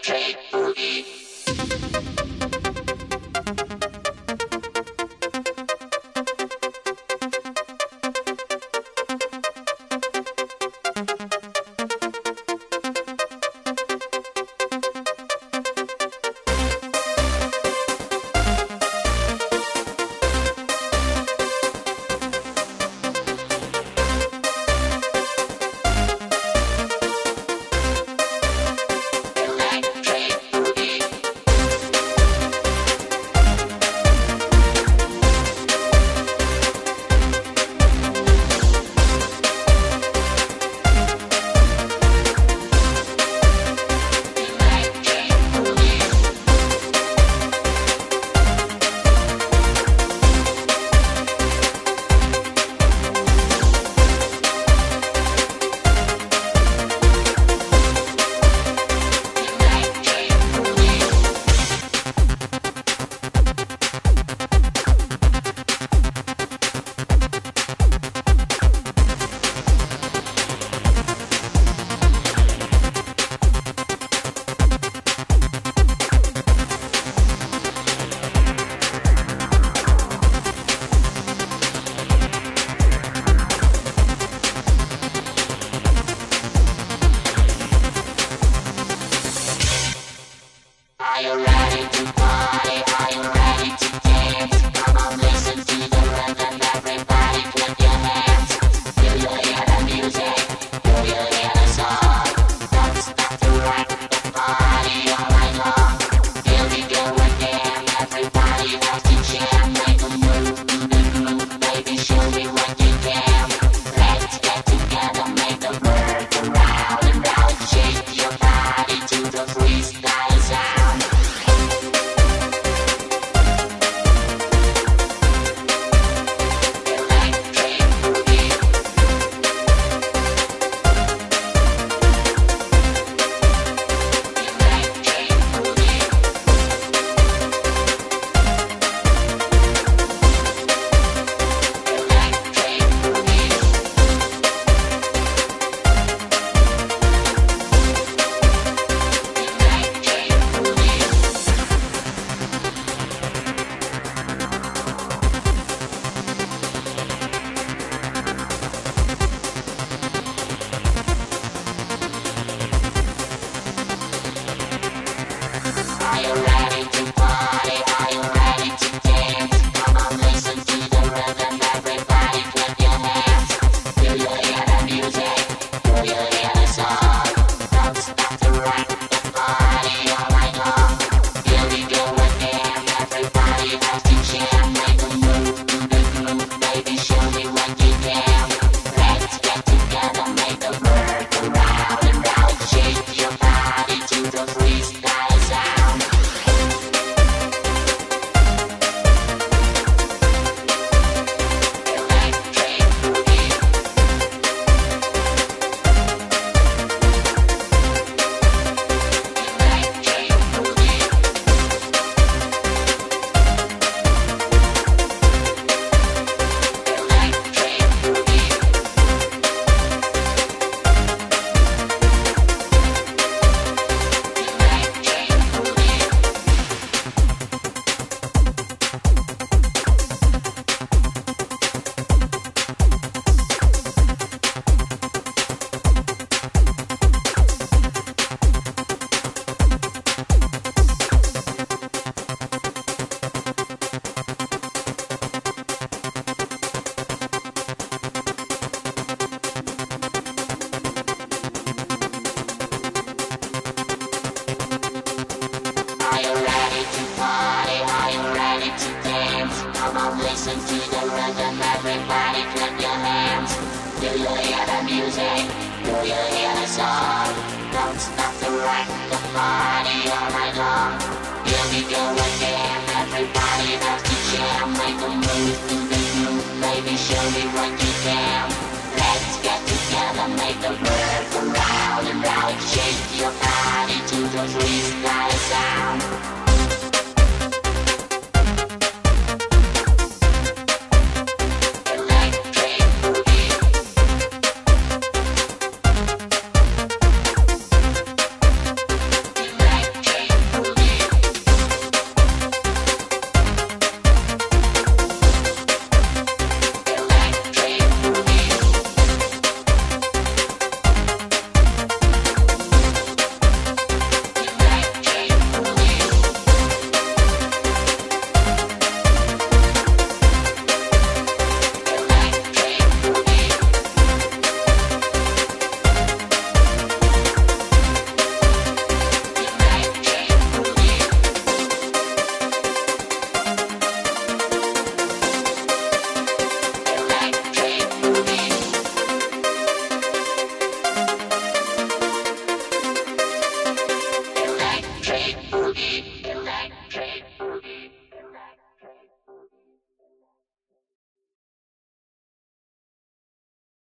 Listen to the rhythm, everybody clap your hands. Do you hear the music? Do you hear the song? Don't stop to rock the party all night long. Here we go again, everybody has to jam. Make a move to the groove, baby, show me what you can. Let's get together, make the world go round and round. Shake your body to the freestyle sound.